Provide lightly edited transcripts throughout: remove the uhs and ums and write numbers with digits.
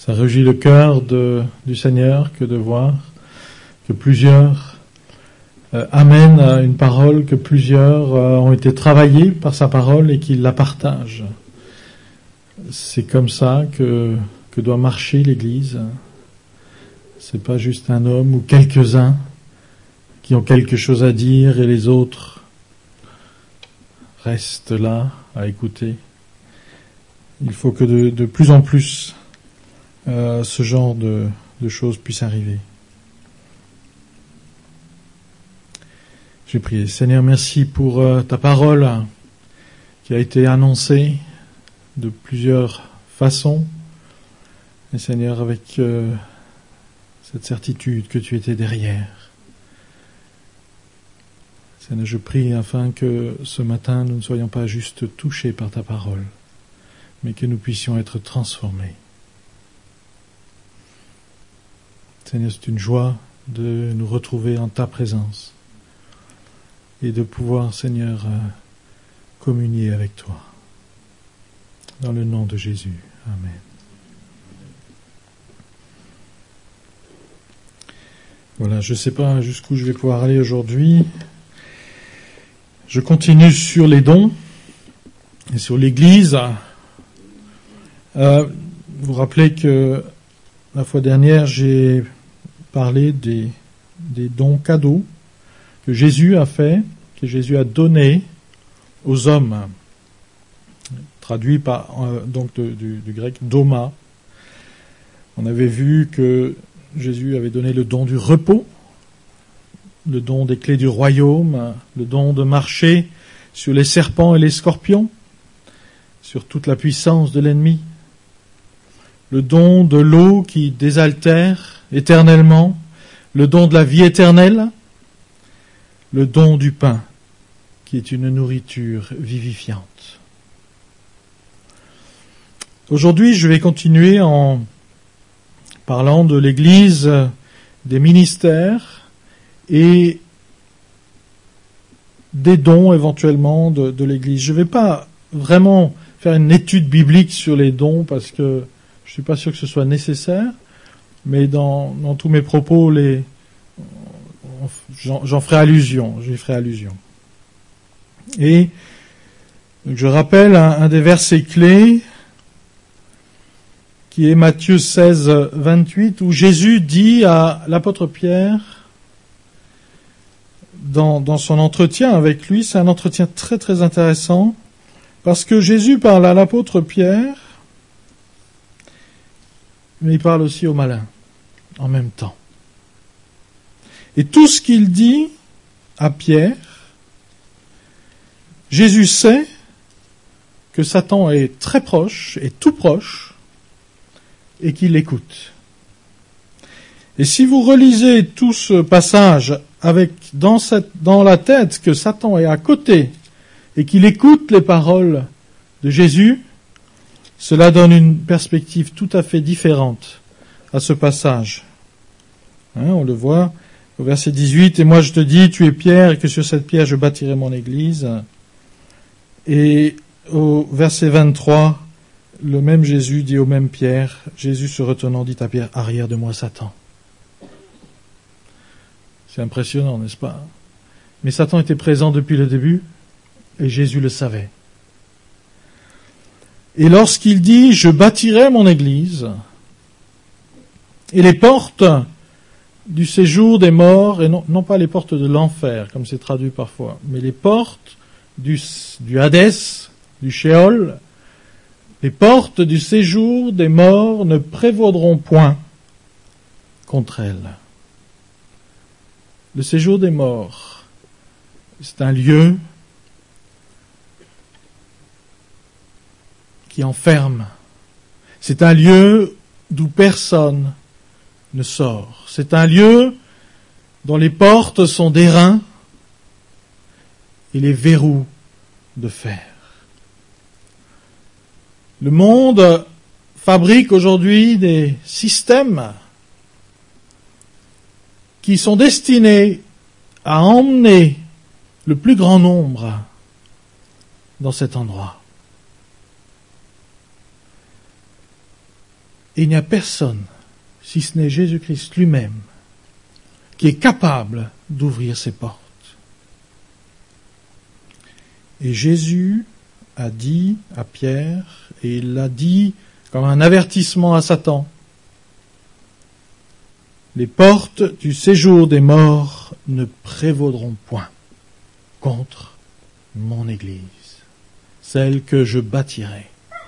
Ça réjouit le cœur du Seigneur que de voir que plusieurs amènent une parole, que plusieurs ont été travaillés par sa parole et qu'ils la partagent. C'est comme ça que doit marcher l'Église. C'est pas juste un homme ou quelques-uns qui ont quelque chose à dire et les autres restent là à écouter. Il faut que de plus en plus ce genre de choses puisse arriver. Je vais prier. Seigneur, merci pour ta parole qui a été annoncée de plusieurs façons. Et Seigneur, avec cette certitude que tu étais derrière. Seigneur, je prie afin que ce matin, nous ne soyons pas juste touchés par ta parole, mais que nous puissions être transformés. Seigneur, c'est une joie de nous retrouver en ta présence et de pouvoir, Seigneur, communier avec toi. Dans le nom de Jésus. Amen. Voilà, je ne sais pas jusqu'où je vais pouvoir aller aujourd'hui. Je continue sur les dons et sur l'Église. Vous vous rappelez que la fois dernière, j'ai parlé des dons cadeaux que Jésus a fait, que Jésus a donné aux hommes, traduit par donc du grec doma. On avait vu que Jésus avait donné le don du repos, le don des clés du royaume, le don de marcher sur les serpents et les scorpions, sur toute la puissance de l'ennemi, le don de l'eau qui désaltère éternellement, le don de la vie éternelle, le don du pain qui est une nourriture vivifiante. Aujourd'hui, je vais continuer en parlant de l'Église, des ministères et des dons éventuellement de l'Église. Je ne vais pas vraiment faire une étude biblique sur les dons parce que je ne suis pas sûr que ce soit nécessaire, mais dans tous mes propos, j'y ferai allusion. Et donc je rappelle un des versets clés qui est Matthieu 16, 28, où Jésus dit à l'apôtre Pierre, dans son entretien avec lui, c'est un entretien très très intéressant, parce que Jésus parle à l'apôtre Pierre, mais il parle aussi aux malins, en même temps. Et tout ce qu'il dit à Pierre, Jésus sait que Satan est très proche, et tout proche, et qu'il l'écoute. Et si vous relisez tout ce passage avec dans la tête que Satan est à côté et qu'il écoute les paroles de Jésus, cela donne une perspective tout à fait différente à ce passage. On le voit au verset 18, « Et moi je te dis, tu es Pierre, et que sur cette pierre je bâtirai mon église. » Et au verset 23, le même Jésus dit au même Pierre, Jésus se retenant dit à Pierre, « Arrière de moi, Satan. » C'est impressionnant, n'est-ce pas? Mais Satan était présent depuis le début, et Jésus le savait. Et lorsqu'il dit, « Je bâtirai mon église, et les portes du séjour des morts, et non pas les portes de l'enfer, comme c'est traduit parfois, mais les portes du Hadès, du Sheol, les portes du séjour des morts ne prévaudront point contre elles. » Le séjour des morts, c'est un lieu qui enferme. C'est un lieu d'où personne ne sort. C'est un lieu dont les portes sont d'airain et les verrous de fer. Le monde fabrique aujourd'hui des systèmes qui sont destinés à emmener le plus grand nombre dans cet endroit. Et il n'y a personne, si ce n'est Jésus-Christ lui-même, qui est capable d'ouvrir ces portes. Et Jésus a dit à Pierre, et il l'a dit comme un avertissement à Satan, les portes du séjour des morts ne prévaudront point contre mon Église, celle que je bâtirai.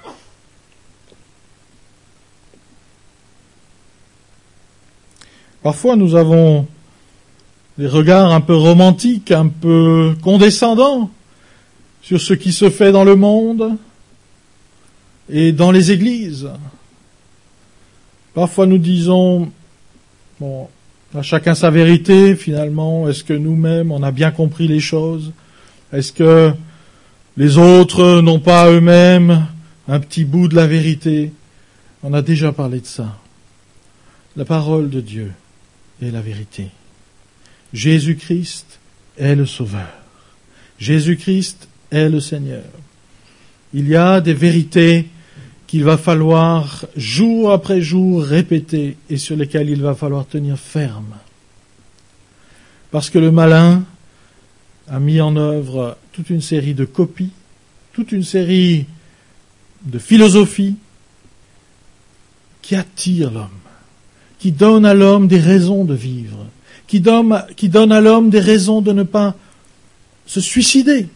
Parfois nous avons des regards un peu romantiques, un peu condescendants sur ce qui se fait dans le monde et dans les églises. Parfois nous disons, bon, à chacun sa vérité, finalement, est-ce que nous-mêmes on a bien compris les choses? Est-ce que les autres n'ont pas eux-mêmes un petit bout de la vérité? On a déjà parlé de ça. La parole de Dieu est la vérité. Jésus-Christ est le Sauveur. Jésus-Christ est le Seigneur. Il y a des vérités qu'il va falloir jour après jour répéter et sur lesquelles il va falloir tenir ferme. Parce que le malin a mis en œuvre toute une série de copies, toute une série de philosophies qui attirent l'homme, qui donnent à l'homme des raisons de vivre, qui donnent à l'homme des raisons de ne pas se suicider,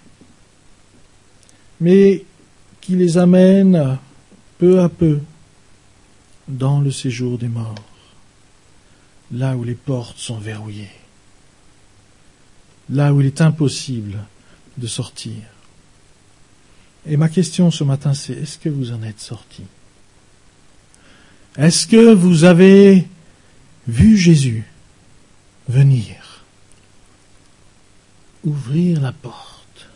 mais qui les amènent peu à peu dans le séjour des morts, là où les portes sont verrouillées, là où il est impossible de sortir. Et ma question ce matin, c'est, est-ce que vous en êtes sortis? Est-ce que vous avez vu Jésus venir, ouvrir la porte,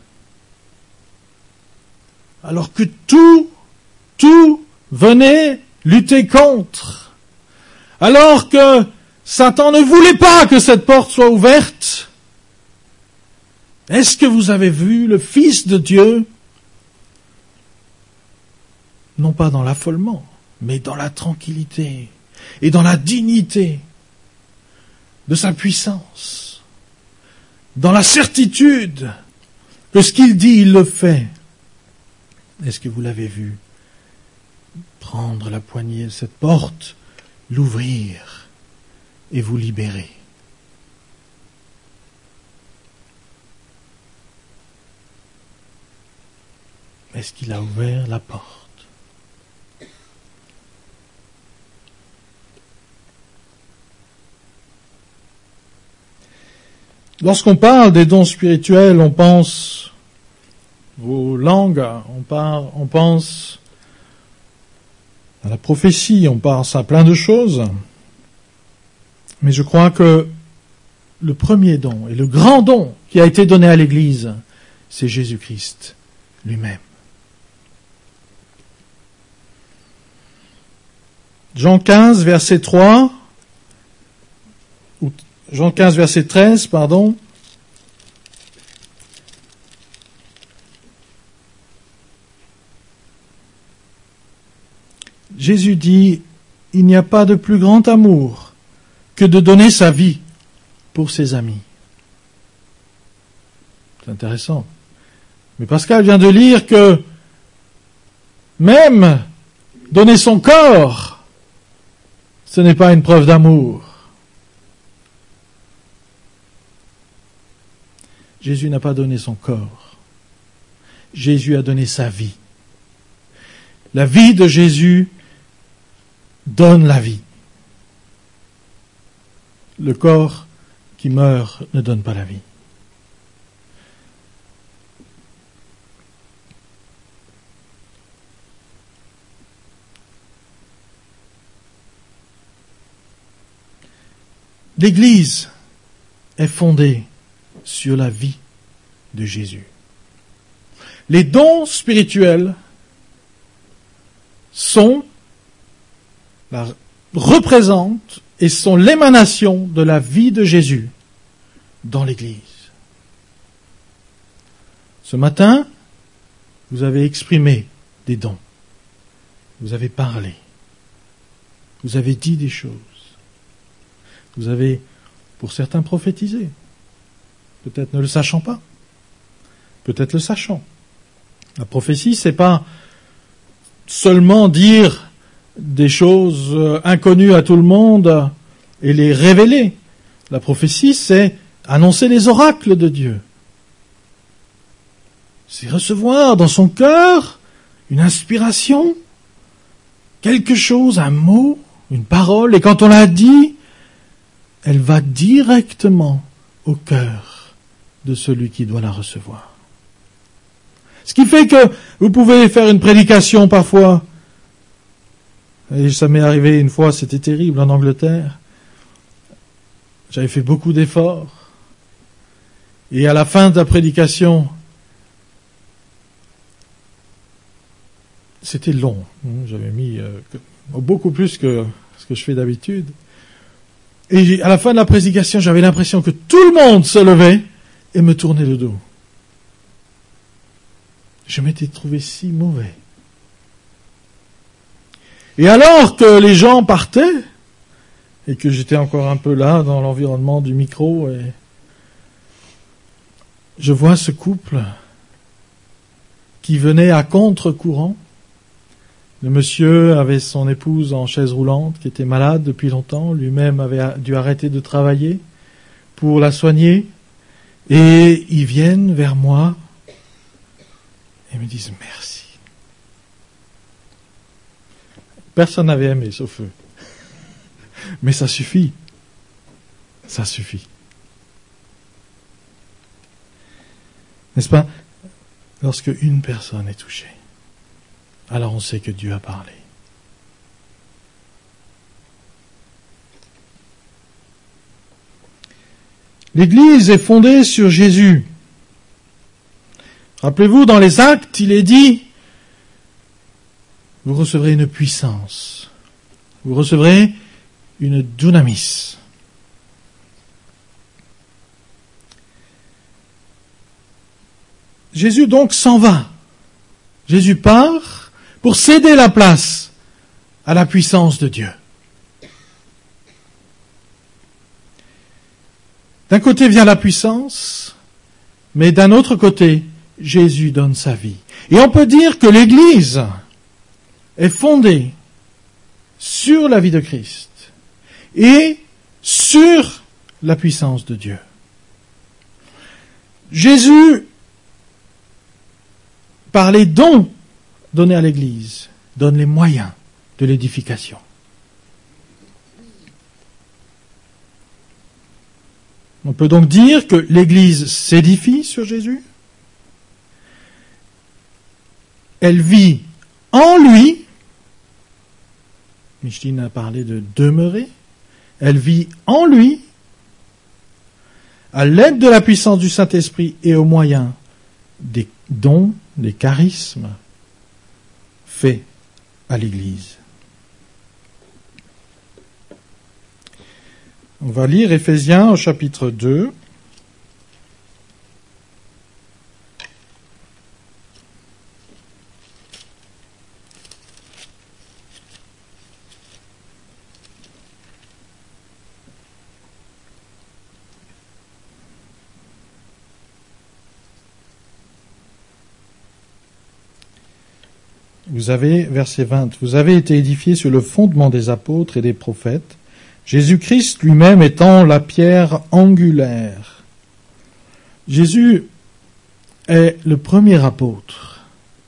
alors que tout venait lutter contre, alors que Satan ne voulait pas que cette porte soit ouverte? Est-ce que vous avez vu le Fils de Dieu, non pas dans l'affolement, mais dans la tranquillité et dans la dignité de sa puissance, dans la certitude que ce qu'il dit, il le fait? Est-ce que vous l'avez vu prendre la poignée de cette porte, l'ouvrir et vous libérer? Est-ce qu'il a ouvert la porte? Lorsqu'on parle des dons spirituels, on pense aux langues, on pense à la prophétie, on pense à plein de choses. Mais je crois que le premier don et le grand don qui a été donné à l'Église, c'est Jésus-Christ lui-même. Jean 15, verset 3, ou Jean 15, verset 13, pardon. Jésus dit, il n'y a pas de plus grand amour que de donner sa vie pour ses amis. C'est intéressant. Mais Pascal vient de lire que même donner son corps, ce n'est pas une preuve d'amour. Jésus n'a pas donné son corps. Jésus a donné sa vie. La vie de Jésus donne la vie. Le corps qui meurt ne donne pas la vie. L'Église est fondée sur la vie de Jésus. Les dons spirituels représentent et sont l'émanation de la vie de Jésus dans l'Église. Ce matin, vous avez exprimé des dons. Vous avez parlé. Vous avez dit des choses. Vous avez, pour certains, prophétisé. Peut-être ne le sachant pas. Peut-être le sachant. La prophétie, c'est pas seulement dire des choses inconnues à tout le monde et les révéler. La prophétie, c'est annoncer les oracles de Dieu. C'est recevoir dans son cœur une inspiration, quelque chose, un mot, une parole, et quand on l'a dit, elle va directement au cœur de celui qui doit la recevoir. Ce qui fait que vous pouvez faire une prédication parfois, et ça m'est arrivé une fois, c'était terrible en Angleterre. J'avais fait beaucoup d'efforts, et à la fin de la prédication, c'était long. J'avais mis beaucoup plus que ce que je fais d'habitude. Et à la fin de la prédication, j'avais l'impression que tout le monde se levait et me tournait le dos. Je m'étais trouvé si mauvais. Et alors que les gens partaient, et que j'étais encore un peu là, dans l'environnement du micro, et je vois ce couple qui venait à contre-courant. Le monsieur avait son épouse en chaise roulante, qui était malade depuis longtemps, lui-même avait dû arrêter de travailler pour la soigner, et ils viennent vers moi et me disent merci. Personne n'avait aimé, sauf eux. Mais ça suffit. Ça suffit. N'est-ce pas? Lorsque une personne est touchée, alors on sait que Dieu a parlé. L'Église est fondée sur Jésus. Rappelez-vous, dans les Actes, il est dit, vous recevrez une puissance, vous recevrez une dunamis. Jésus donc s'en va. Jésus part pour céder la place à la puissance de Dieu. D'un côté vient la puissance, mais d'un autre côté, Jésus donne sa vie. Et on peut dire que l'Église est fondée sur la vie de Christ et sur la puissance de Dieu. Jésus, par les dons donnés à l'Église, donne les moyens de l'édification. On peut donc dire que l'Église s'édifie sur Jésus. Elle vit en lui. Micheline a parlé de demeurer. Elle vit en lui, à l'aide de la puissance du Saint-Esprit et au moyen des dons, des charismes faits à l'Église. On va lire Éphésiens au chapitre 2. Vous avez, verset 20, vous avez été édifiés sur le fondement des apôtres et des prophètes, Jésus-Christ lui-même étant la pierre angulaire. Jésus est le premier apôtre.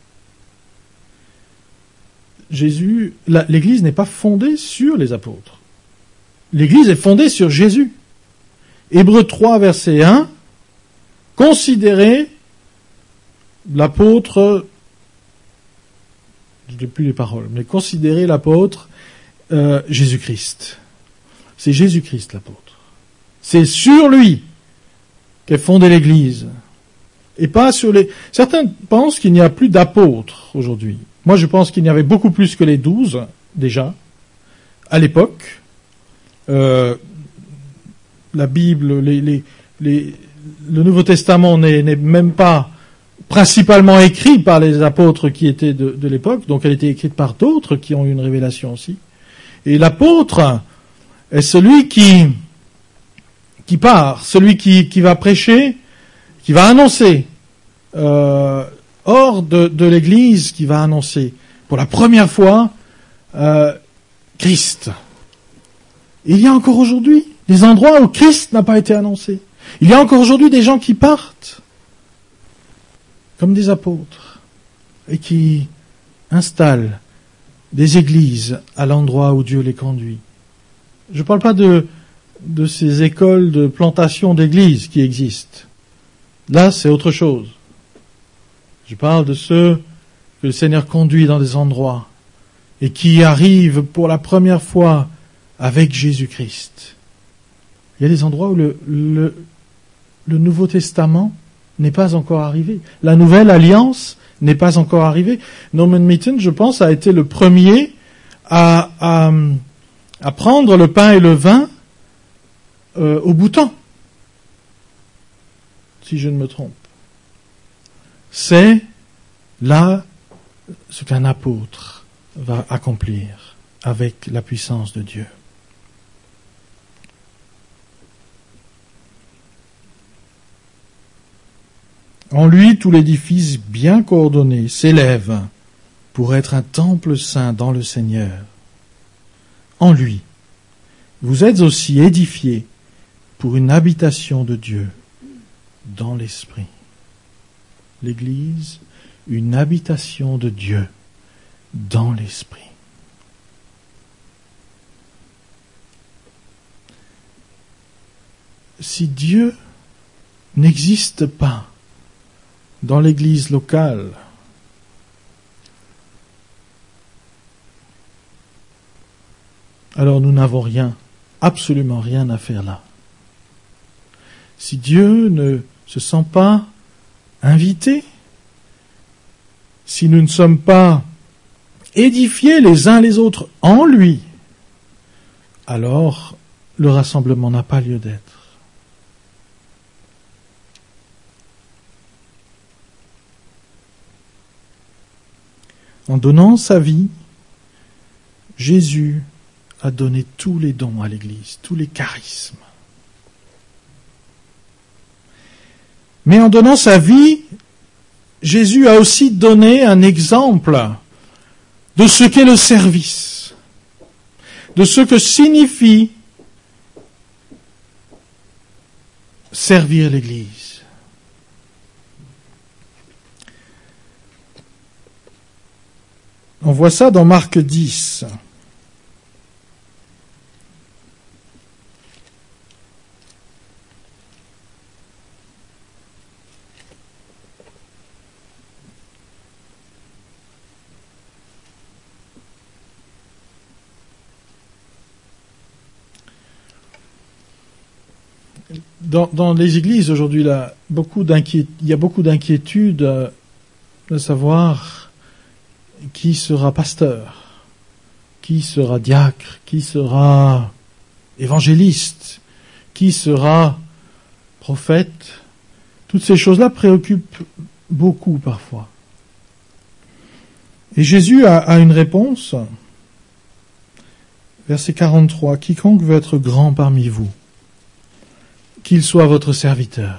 L'Église n'est pas fondée sur les apôtres. L'Église est fondée sur Jésus. Hébreux 3, verset 1, considérez l'apôtre, je n'ai plus les paroles, mais considérez l'apôtre Jésus-Christ. C'est Jésus-Christ l'apôtre. C'est sur lui qu'est fondée l'Église. Et pas sur les... Certains pensent qu'il n'y a plus d'apôtres aujourd'hui. Moi, je pense qu'il y avait beaucoup plus que les 12, déjà, à l'époque. La Bible, le Nouveau Testament n'est même pas principalement écrit par les apôtres qui étaient de l'époque, donc elle était écrite par d'autres qui ont eu une révélation aussi. Et l'apôtre est celui qui part, celui qui va prêcher, qui va annoncer, hors de l'Église, qui va annoncer pour la première fois Christ. Il y a encore aujourd'hui des endroits où Christ n'a pas été annoncé. Il y a encore aujourd'hui des gens qui partent comme des apôtres et qui installent des églises à l'endroit où Dieu les conduit. Je ne parle pas de ces écoles de plantation d'églises qui existent. Là, c'est autre chose. Je parle de ceux que le Seigneur conduit dans des endroits et qui arrivent pour la première fois avec Jésus-Christ. Il y a des endroits où le Nouveau Testament n'est pas encore arrivé. La Nouvelle Alliance n'est pas encore arrivée. Norman Meaton, je pense, a été le premier à prendre le pain et le vin au bouton, si je ne me trompe. C'est là ce qu'un apôtre va accomplir avec la puissance de Dieu. En lui, tout l'édifice bien coordonné s'élève pour être un temple saint dans le Seigneur. En lui, vous êtes aussi édifiés pour une habitation de Dieu dans l'Esprit. L'Église, une habitation de Dieu dans l'Esprit. Si Dieu n'existe pas dans l'Église locale, alors nous n'avons rien, absolument rien à faire là. Si Dieu ne se sent pas invité, si nous ne sommes pas édifiés les uns les autres en lui, alors le rassemblement n'a pas lieu d'être. En donnant sa vie, Jésus a donné tous les dons à l'Église, tous les charismes. Mais en donnant sa vie, Jésus a aussi donné un exemple de ce qu'est le service, de ce que signifie servir l'Église. On voit ça dans Marc 10. Dans les églises aujourd'hui, là, il y a beaucoup d'inquiétudes de savoir qui sera pasteur, qui sera diacre, qui sera évangéliste, qui sera prophète. Toutes ces choses-là préoccupent beaucoup parfois. Et Jésus a une réponse. Verset 43. Quiconque veut être grand parmi vous, qu'il soit votre serviteur.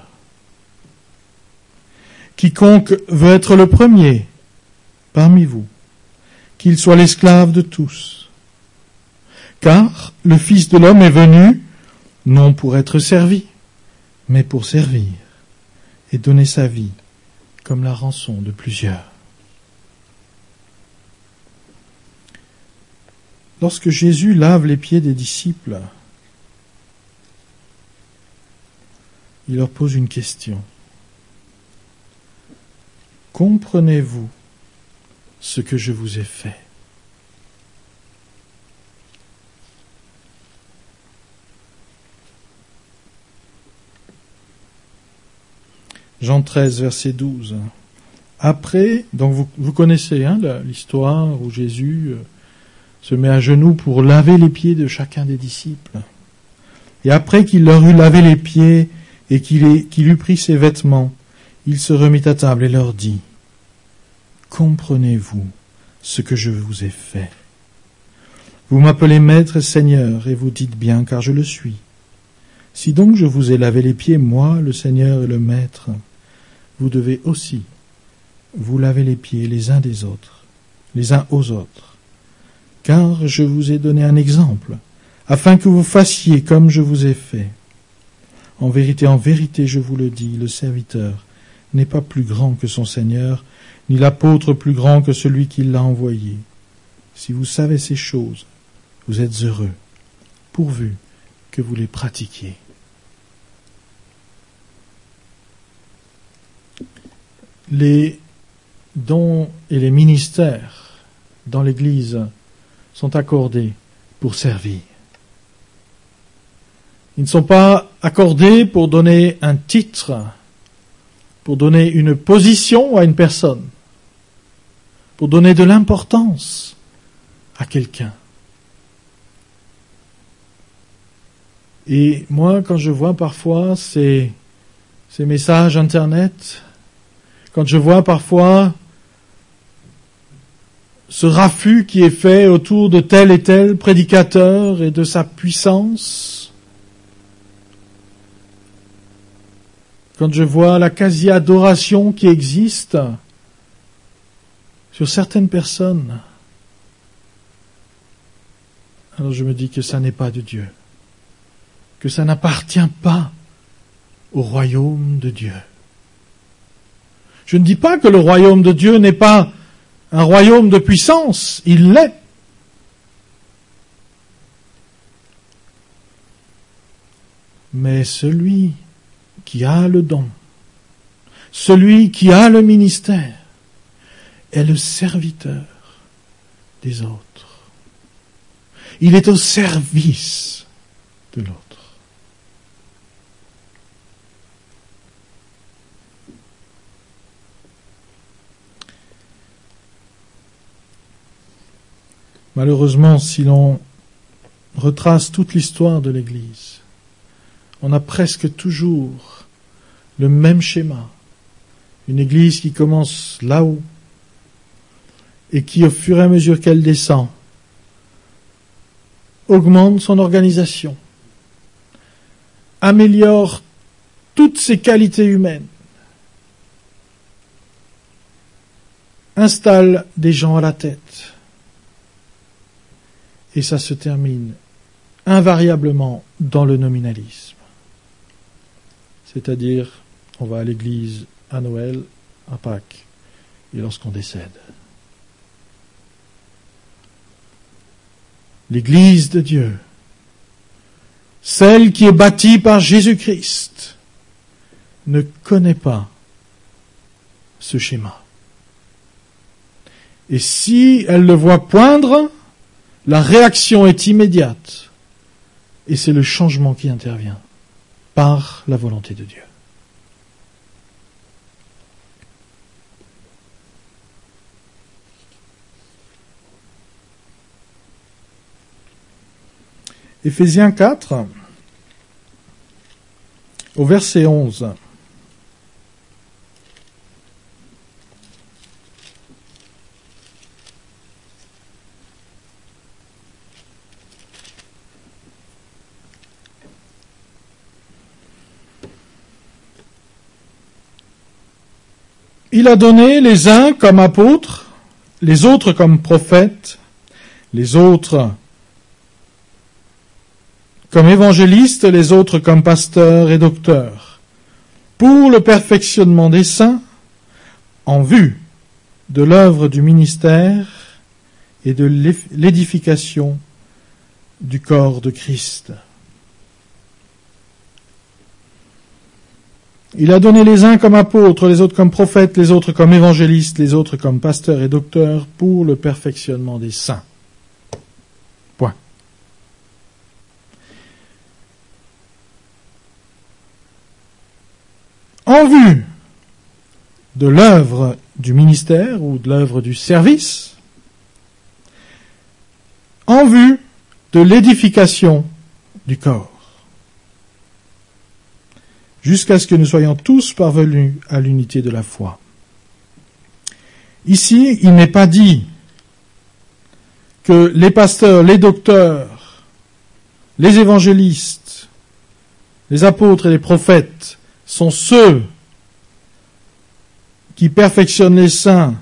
Quiconque veut être le premier parmi vous, qu'il soit l'esclave de tous. Car le Fils de l'homme est venu, non pour être servi, mais pour servir, et donner sa vie comme la rançon de plusieurs. Lorsque Jésus lave les pieds des disciples, il leur pose une question. Comprenez-vous ce que je vous ai fait? Jean 13, verset 12. Après, donc vous connaissez l'histoire où Jésus se met à genoux pour laver les pieds de chacun des disciples. Et après qu'il leur eut lavé les pieds et qu'il eut pris ses vêtements, il se remit à table et leur dit, « Comprenez-vous ce que je vous ai fait? Vous m'appelez Maître et Seigneur, et vous dites bien, car je le suis. Si donc je vous ai lavé les pieds, moi, le Seigneur et le Maître, vous devez aussi vous laver les pieds les uns des autres, les uns aux autres. Car je vous ai donné un exemple, afin que vous fassiez comme je vous ai fait. En vérité, je vous le dis, le serviteur n'est pas plus grand que son Seigneur, ni l'apôtre plus grand que celui qui l'a envoyé. Si vous savez ces choses, vous êtes heureux, pourvu que vous les pratiquiez. Les dons et les ministères dans l'Église sont accordés pour servir. Ils ne sont pas accordés pour donner un titre, pour donner une position à une personne, pour donner de l'importance à quelqu'un. Et moi, quand je vois parfois ces messages Internet, quand je vois parfois ce raffut qui est fait autour de tel et tel prédicateur et de sa puissance, quand je vois la quasi-adoration qui existe sur certaines personnes, alors je me dis que ça n'est pas de Dieu, que ça n'appartient pas au royaume de Dieu. Je ne dis pas que le royaume de Dieu n'est pas un royaume de puissance, il l'est. Mais celui qui a le don, celui qui a le ministère, est le serviteur des autres. Il est au service de l'autre. Malheureusement, si l'on retrace toute l'histoire de l'Église, on a presque toujours le même schéma. Une Église qui commence là-haut et qui, au fur et à mesure qu'elle descend, augmente son organisation, améliore toutes ses qualités humaines, installe des gens à la tête. Et ça se termine invariablement dans le nominalisme. C'est-à-dire, on va à l'église à Noël, à Pâques, et lorsqu'on décède. L'église de Dieu, celle qui est bâtie par Jésus-Christ, ne connaît pas ce schéma. Et si elle le voit poindre, la réaction est immédiate, et c'est le changement qui intervient par la volonté de Dieu. Éphésiens 4, au verset 11. Il a donné les uns comme apôtres, les autres comme prophètes, les autres comme évangélistes, les autres comme pasteurs et docteurs, pour le perfectionnement des saints, en vue de l'œuvre du ministère et de l'édification du corps de Christ. Il a donné les uns comme apôtres, les autres comme prophètes, les autres comme évangélistes, les autres comme pasteurs et docteurs pour le perfectionnement des saints. Point. En vue de l'œuvre du ministère ou de l'œuvre du service, en vue de l'édification du corps, jusqu'à ce que nous soyons tous parvenus à l'unité de la foi. Ici, il n'est pas dit que les pasteurs, les docteurs, les évangélistes, les apôtres et les prophètes sont ceux qui perfectionnent les saints,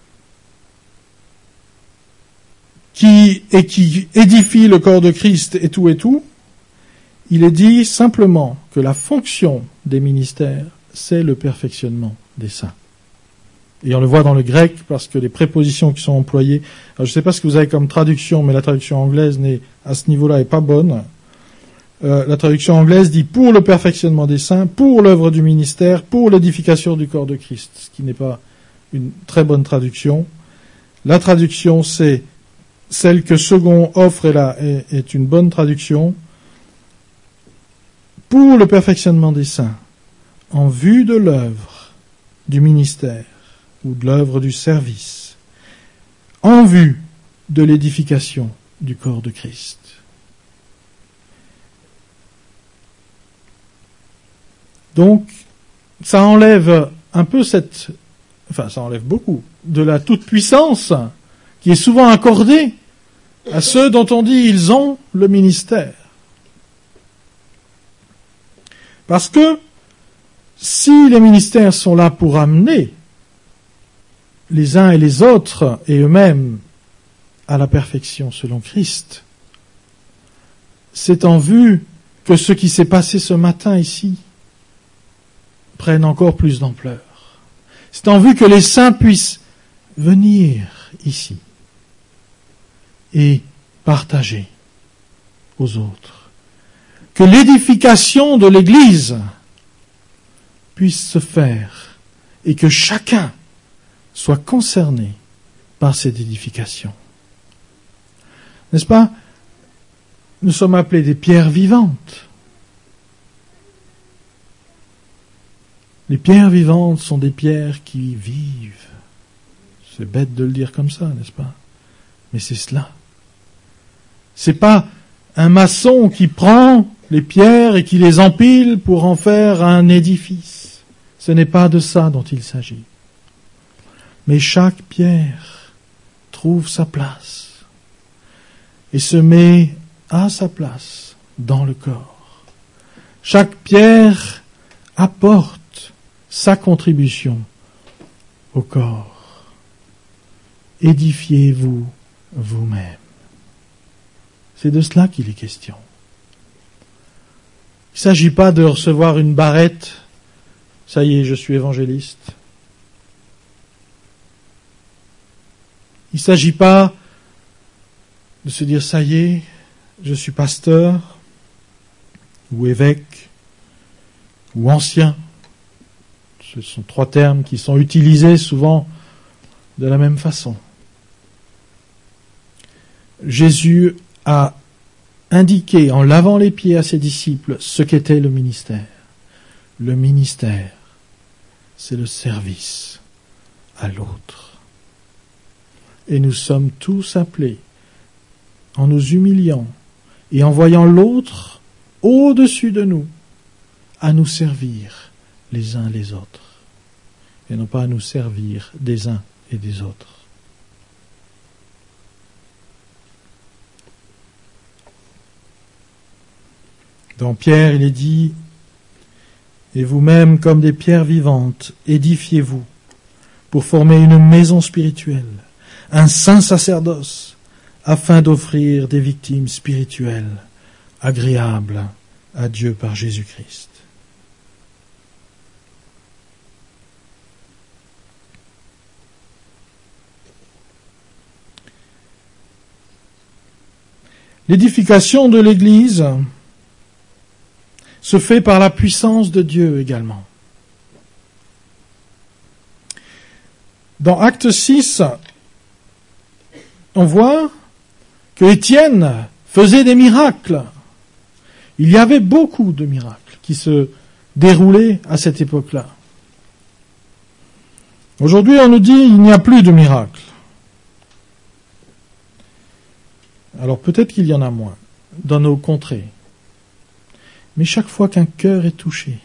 qui édifient le corps de Christ et tout, il est dit simplement que la fonction des ministères, c'est le perfectionnement des saints. Et on le voit dans le grec parce que les prépositions qui sont employées, alors je ne sais pas ce que vous avez comme traduction, mais la traduction anglaise à ce niveau-là est pas bonne. La traduction anglaise dit pour le perfectionnement des saints, pour l'œuvre du ministère, pour l'édification du corps de Christ, ce qui n'est pas une très bonne traduction. La traduction, c'est celle que Second offre est une bonne traduction. Pour le perfectionnement des saints, en vue de l'œuvre du ministère ou de l'œuvre du service, en vue de l'édification du corps de Christ. Donc, ça enlève un peu ça enlève beaucoup de la toute-puissance qui est souvent accordée à ceux dont on dit ils ont le ministère. Parce que si les ministères sont là pour amener les uns et les autres et eux-mêmes à la perfection selon Christ, c'est en vue que ce qui s'est passé ce matin ici prenne encore plus d'ampleur. C'est en vue que les saints puissent venir ici et partager aux autres. Que l'édification de l'Église puisse se faire et que chacun soit concerné par cette édification. N'est-ce pas? Nous sommes appelés des pierres vivantes. Les pierres vivantes sont des pierres qui vivent. C'est bête de le dire comme ça, n'est-ce pas? Mais c'est cela. C'est pas un maçon qui prend les pierres et qui les empile pour en faire un édifice. Ce n'est pas de ça dont il s'agit. Mais chaque pierre trouve sa place et se met à sa place dans le corps. Chaque pierre apporte sa contribution au corps. Édifiez-vous vous-même. C'est de cela qu'il est question. Il ne s'agit pas de recevoir une barrette. Ça y est, je suis évangéliste. Il ne s'agit pas de se dire, ça y est, je suis pasteur, ou évêque, ou ancien. Ce sont trois termes qui sont utilisés souvent de la même façon. Jésus a indiqué en lavant les pieds à ses disciples ce qu'était le ministère. Le ministère, c'est le service à l'autre. Et nous sommes tous appelés, en nous humiliant et en voyant l'autre au-dessus de nous, à nous servir les uns les autres, et non pas à nous servir des uns et des autres. Dans Pierre, il est dit, « Et vous-même, comme des pierres vivantes, édifiez-vous pour former une maison spirituelle, un saint sacerdoce, afin d'offrir des victimes spirituelles agréables à Dieu par Jésus-Christ. » L'édification de l'Église se fait par la puissance de Dieu également. Dans Acte 6, on voit que Étienne faisait des miracles. Il y avait beaucoup de miracles qui se déroulaient à cette époque-là. Aujourd'hui, on nous dit qu'il n'y a plus de miracles. Alors peut-être qu'il y en a moins dans nos contrées. Mais chaque fois qu'un cœur est touché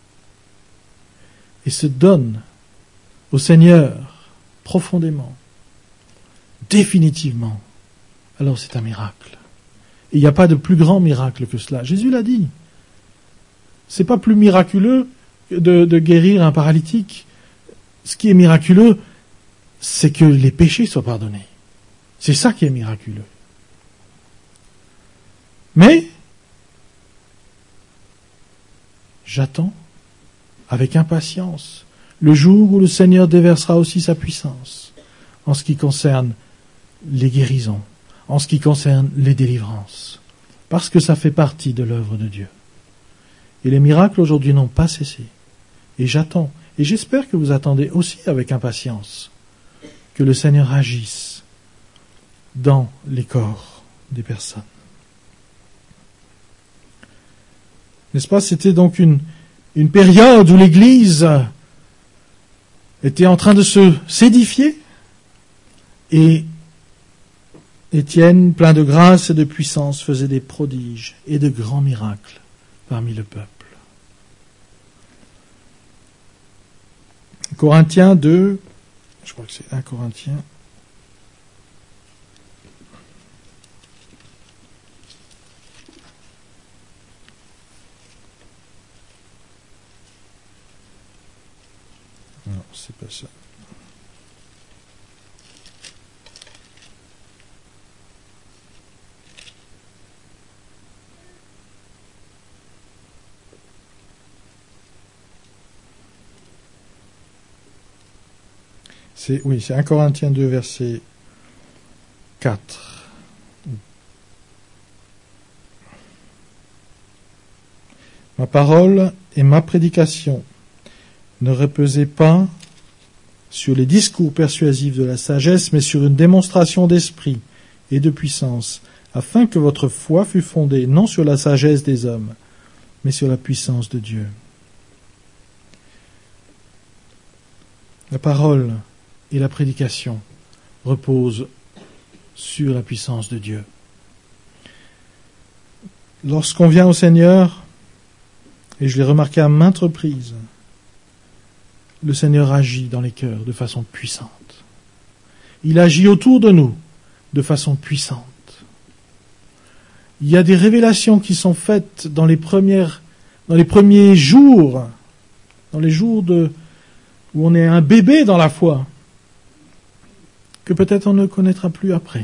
et se donne au Seigneur profondément, définitivement, alors c'est un miracle. Et il n'y a pas de plus grand miracle que cela. Jésus l'a dit. C'est pas plus miraculeux de guérir un paralytique. Ce qui est miraculeux, c'est que les péchés soient pardonnés. C'est ça qui est miraculeux. Mais, j'attends avec impatience le jour où le Seigneur déversera aussi sa puissance en ce qui concerne les guérisons, en ce qui concerne les délivrances, parce que ça fait partie de l'œuvre de Dieu. Et les miracles aujourd'hui n'ont pas cessé. Et j'attends, et j'espère que vous attendez aussi avec impatience que le Seigneur agisse dans les corps des personnes. N'est-ce pas? C'était donc une période où l'Église était en train de s'édifier, et Étienne, plein de grâce et de puissance, faisait des prodiges et de grands miracles parmi le peuple. Corinthiens 2, je crois que c'est 1 Corinthiens. Non, c'est pas ça. C'est 1 Corinthiens 2, verset 4. Ma parole et ma prédication ne reposaient pas sur les discours persuasifs de la sagesse, mais sur une démonstration d'esprit et de puissance, afin que votre foi fût fondée non sur la sagesse des hommes, mais sur la puissance de Dieu. La parole et la prédication reposent sur la puissance de Dieu. Lorsqu'on vient au Seigneur, et je l'ai remarqué à maintes reprises, le Seigneur agit dans les cœurs de façon puissante. Il agit autour de nous de façon puissante. Il y a des révélations qui sont faites dans les premiers jours, dans les jours où on est un bébé dans la foi, que peut-être on ne connaîtra plus après.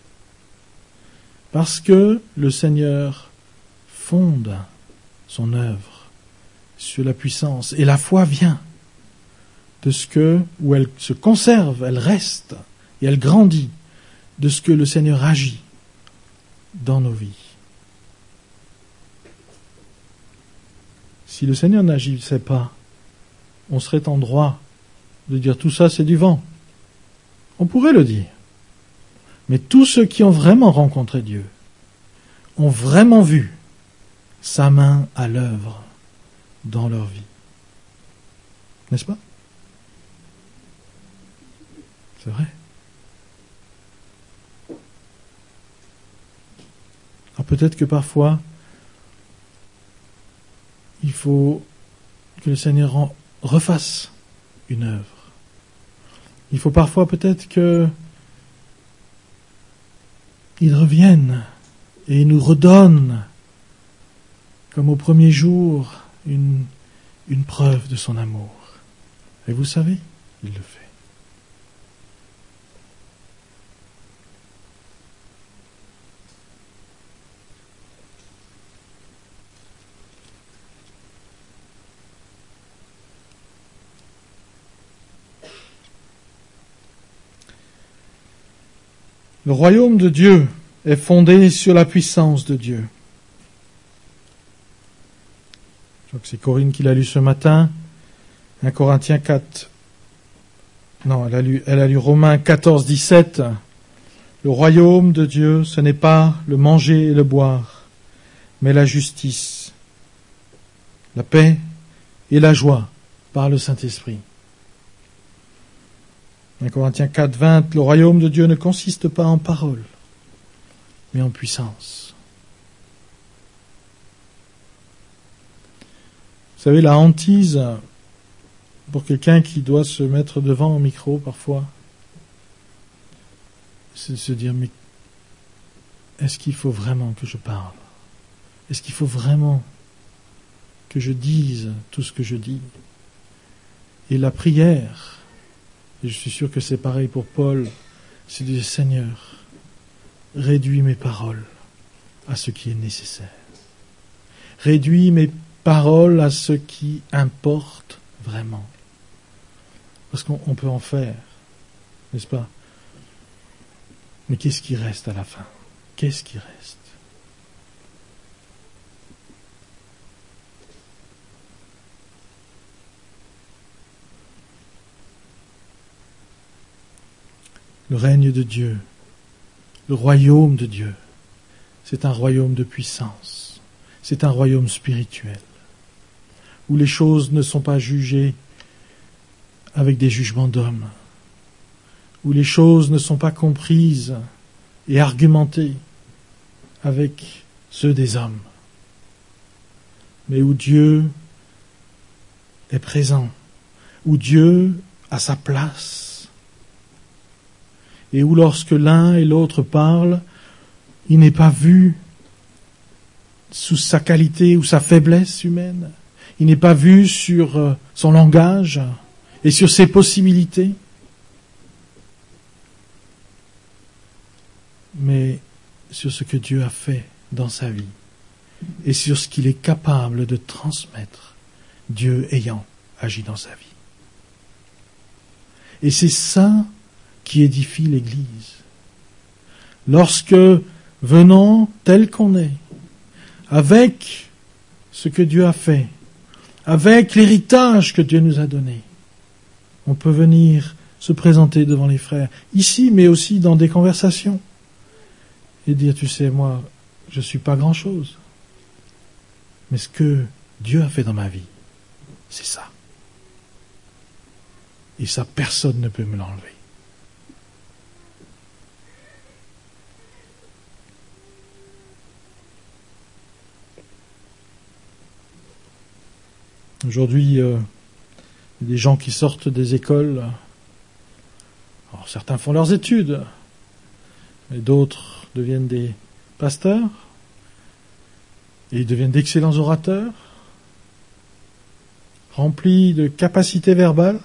Parce que le Seigneur fonde son œuvre sur la puissance, et la foi vient de où elle se conserve, elle reste, et elle grandit de ce que le Seigneur agit dans nos vies. Si le Seigneur n'agissait pas, on serait en droit de dire tout ça c'est du vent. On pourrait le dire. Mais tous ceux qui ont vraiment rencontré Dieu ont vraiment vu sa main à l'œuvre dans leur vie. N'est-ce pas? C'est vrai. Alors peut-être que parfois, il faut que le Seigneur refasse une œuvre. Il faut parfois peut-être qu'il revienne et nous redonne, comme au premier jour, une preuve de son amour. Et vous savez, il le fait. Le royaume de Dieu est fondé sur la puissance de Dieu. Je crois que c'est Corinne qui l'a lu ce matin. 1 Corinthiens 4. Non, elle a lu Romains 14, 17. Le royaume de Dieu, ce n'est pas le manger et le boire, mais la justice, la paix et la joie par le Saint-Esprit. 1 Corinthiens 4, 20, le royaume de Dieu ne consiste pas en paroles, mais en puissance. Vous savez, la hantise, pour quelqu'un qui doit se mettre devant un micro parfois, c'est de se dire, mais est-ce qu'il faut vraiment que je parle? Est-ce qu'il faut vraiment que je dise tout ce que je dis? Et la prière, et je suis sûr que c'est pareil pour Paul, c'est de dire, Seigneur, réduis mes paroles à ce qui est nécessaire. Réduis mes paroles à ce qui importe vraiment. Parce qu'on peut en faire, n'est-ce pas? Mais qu'est-ce qui reste à la fin? Qu'est-ce qui reste? Le règne de Dieu, le royaume de Dieu, c'est un royaume de puissance, c'est un royaume spirituel, où les choses ne sont pas jugées avec des jugements d'hommes, où les choses ne sont pas comprises et argumentées avec ceux des hommes, mais où Dieu est présent, où Dieu a sa place, et où lorsque l'un et l'autre parlent, il n'est pas vu sous sa qualité ou sa faiblesse humaine, il n'est pas vu sur son langage et sur ses possibilités, mais sur ce que Dieu a fait dans sa vie et sur ce qu'il est capable de transmettre, Dieu ayant agi dans sa vie. Et c'est ça qui édifie l'Église. Lorsque, venant tel qu'on est, avec ce que Dieu a fait, avec l'héritage que Dieu nous a donné, on peut venir se présenter devant les frères, ici, mais aussi dans des conversations, et dire, tu sais, moi, je ne suis pas grand-chose, mais ce que Dieu a fait dans ma vie, c'est ça. Et ça, personne ne peut me l'enlever. Aujourd'hui, il y a des gens qui sortent des écoles. Alors, certains font leurs études, et d'autres deviennent des pasteurs, et ils deviennent d'excellents orateurs, remplis de capacités verbales.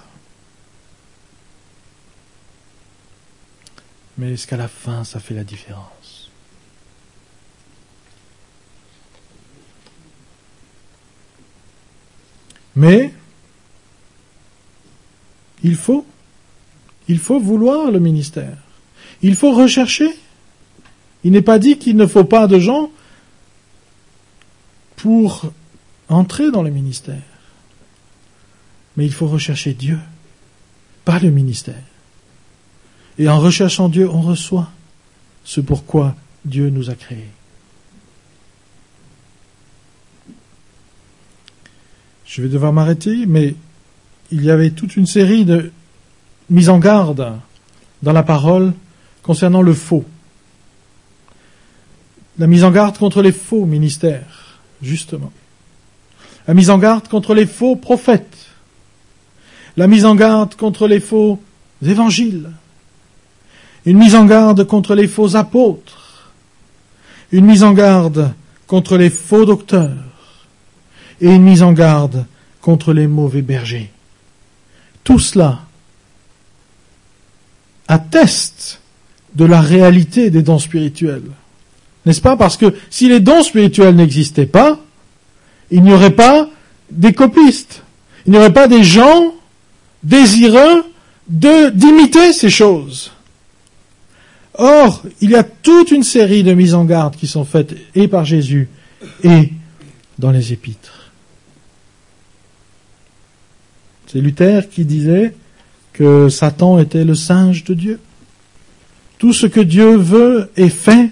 Mais est-ce qu'à la fin, ça fait la différence? Mais il faut vouloir le ministère. Il faut rechercher. Il n'est pas dit qu'il ne faut pas de gens pour entrer dans le ministère. Mais il faut rechercher Dieu, pas le ministère. Et en recherchant Dieu, on reçoit ce pourquoi Dieu nous a créés. Je vais devoir m'arrêter, mais il y avait toute une série de mises en garde dans la parole concernant le faux. La mise en garde contre les faux ministères, justement. La mise en garde contre les faux prophètes. La mise en garde contre les faux évangiles. Une mise en garde contre les faux apôtres. Une mise en garde contre les faux docteurs. Et une mise en garde contre les mauvais bergers. Tout cela atteste de la réalité des dons spirituels. N'est-ce pas? Parce que si les dons spirituels n'existaient pas, il n'y aurait pas des copistes. Il n'y aurait pas des gens désireux d'imiter ces choses. Or, il y a toute une série de mises en garde qui sont faites et par Jésus et dans les épîtres. C'est Luther qui disait que Satan était le singe de Dieu. Tout ce que Dieu veut et fait,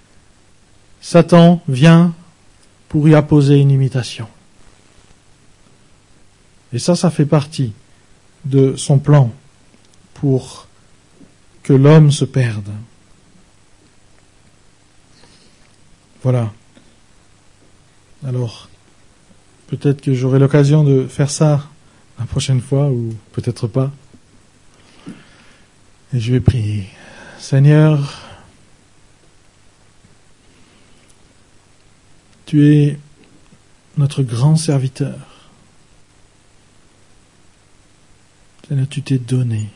Satan vient pour y apposer une imitation. Et ça fait partie de son plan pour que l'homme se perde. Voilà. Alors, peut-être que j'aurai l'occasion de faire ça la prochaine fois, ou peut-être pas. Et je vais prier. Seigneur, Tu es notre grand serviteur. Seigneur, tu t'es donné.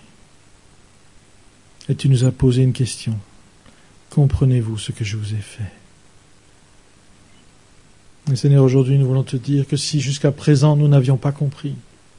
Et tu nous as posé une question. Comprenez-vous ce que je vous ai fait? Et Seigneur, aujourd'hui, nous voulons te dire que si jusqu'à présent nous n'avions pas compris,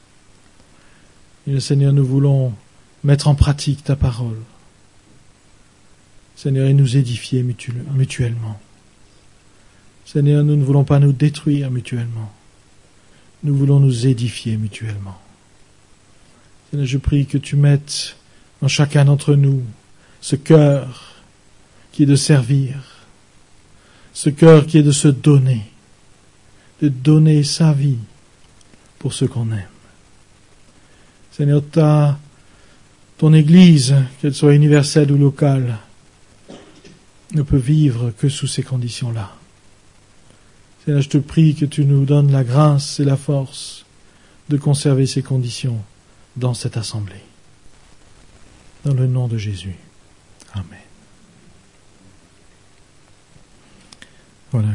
et Seigneur, nous voulons mettre en pratique ta parole. Seigneur, et nous édifier mutuellement. Seigneur, nous ne voulons pas nous détruire mutuellement. Nous voulons nous édifier mutuellement. Seigneur, je prie que tu mettes en chacun d'entre nous ce cœur qui est de servir, ce cœur qui est de se donner, de donner sa vie pour ceux qu'on aime. Seigneur, ton Église, qu'elle soit universelle ou locale, ne peut vivre que sous ces conditions-là. Seigneur, je te prie que tu nous donnes la grâce et la force de conserver ces conditions dans cette assemblée. Dans le nom de Jésus.